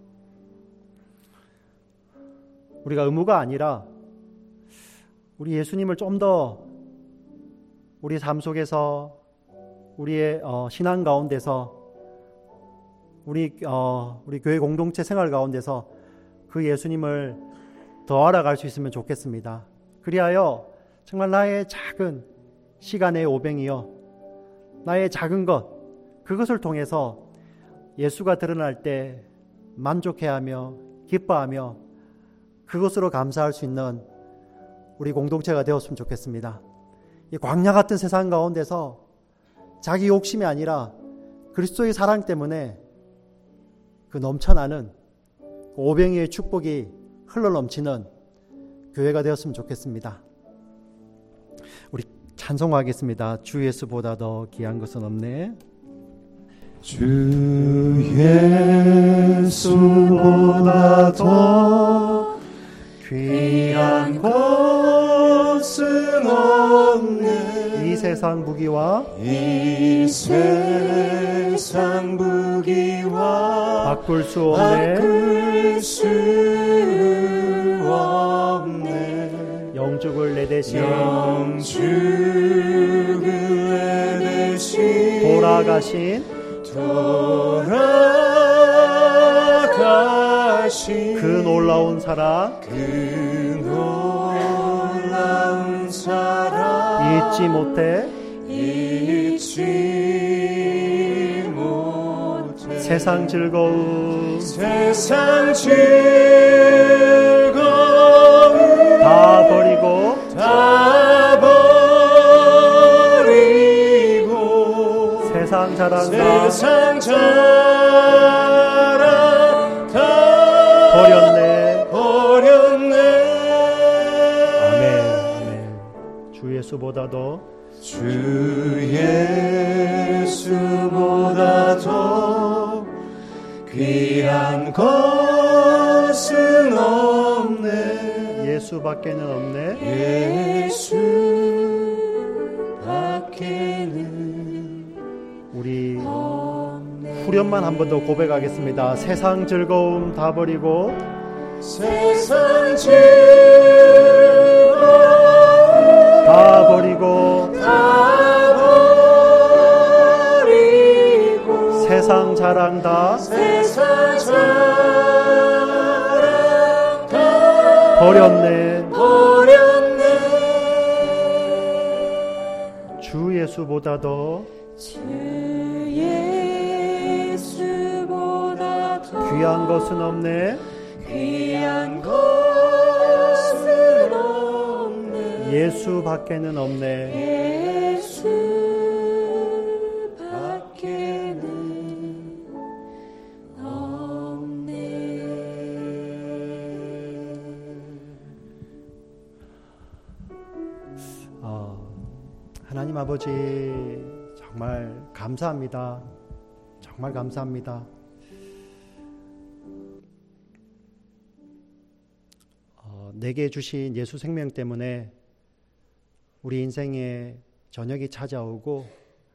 [SPEAKER 1] 우리가 의무가 아니라 우리 예수님을 좀 더 우리 삶 속에서 우리의 신앙 가운데서 우리 교회 공동체 생활 가운데서 그 예수님을 더 알아갈 수 있으면 좋겠습니다. 그리하여 정말 나의 작은 시간의 오병이여 나의 작은 것 그것을 통해서 예수가 드러날 때 만족해하며 기뻐하며 그것으로 감사할 수 있는 우리 공동체가 되었으면 좋겠습니다. 이 광야 같은 세상 가운데서 자기 욕심이 아니라 그리스도의 사랑 때문에 그 넘쳐나는 오병이의 축복이 흘러넘치는 교회가 되었으면 좋겠습니다. 우리 찬송하겠습니다. 주 예수보다 더 귀한 것은 없네.
[SPEAKER 2] 주 예수보다 더 귀한 것은 없네.
[SPEAKER 1] 이 세상 무기와
[SPEAKER 2] 이 세상 무기와
[SPEAKER 1] 바꿀 수 없네. 영죽을 내 대신 돌아가신 그 놀라운 사랑 잊지 못해 세상 즐거움 다 버리고 세상 자랑다 버렸네. 아멘. 주 예수보다도
[SPEAKER 2] 귀한 것은 없네.
[SPEAKER 1] 예수밖에는 없네. 우리 후렴만 한 번 더 고백하겠습니다. 세상 즐거움 다 버리고
[SPEAKER 2] 세상 즐거움
[SPEAKER 1] 다 버리고 세상 자랑 다 버렸네. 주 예수보다도 귀한 것은 없네. 예수밖에는 없네. 하나님 아버지 정말 감사합니다. 정말 감사합니다. 내게 주신 예수 생명 때문에 우리 인생에 저녁이 찾아오고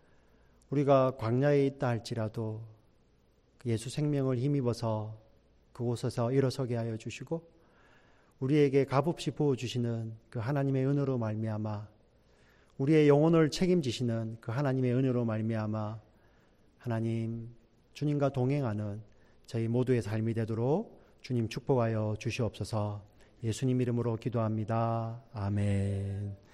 [SPEAKER 1] 우리가 광야에 있다 할지라도 예수 생명을 힘입어서 그곳에서 일어서게 하여 주시고 우리에게 값없이 부어주시는 그 하나님의 은혜로 말미암아 우리의 영혼을 책임지시는 그 하나님의 은혜로 말미암아 하나님 주님과 동행하는 저희 모두의 삶이 되도록 주님 축복하여 주시옵소서. 예수님 이름으로 기도합니다. 아멘.